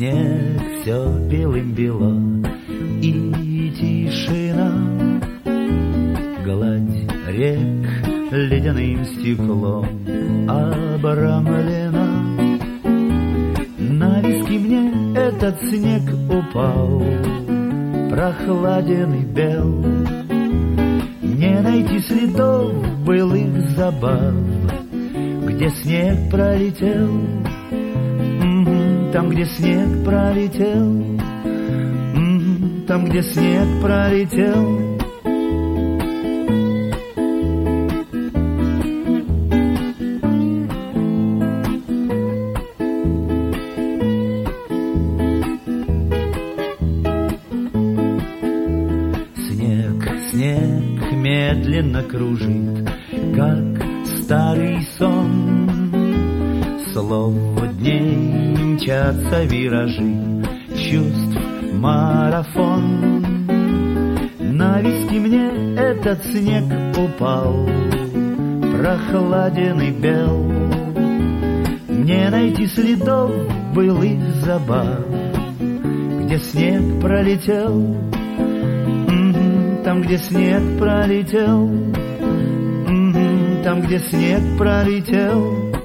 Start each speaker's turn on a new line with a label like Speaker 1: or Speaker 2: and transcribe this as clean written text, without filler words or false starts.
Speaker 1: снег все белым бело, и тишина, гладь рек ледяным стеклом обрамлена. На виски мне этот снег упал, прохладен и бел. Не найти следов былых забав, где снег пролетел, там, где снег пролетел, там, где снег пролетел. Снег медленно кружит, как старый сон. Слово дней мчатся виражи, чувств марафон. На виски мне этот снег упал, прохладен и бел. Не найти следов былых забав, где снег пролетел, там, где снег пролетел, там, где снег пролетел.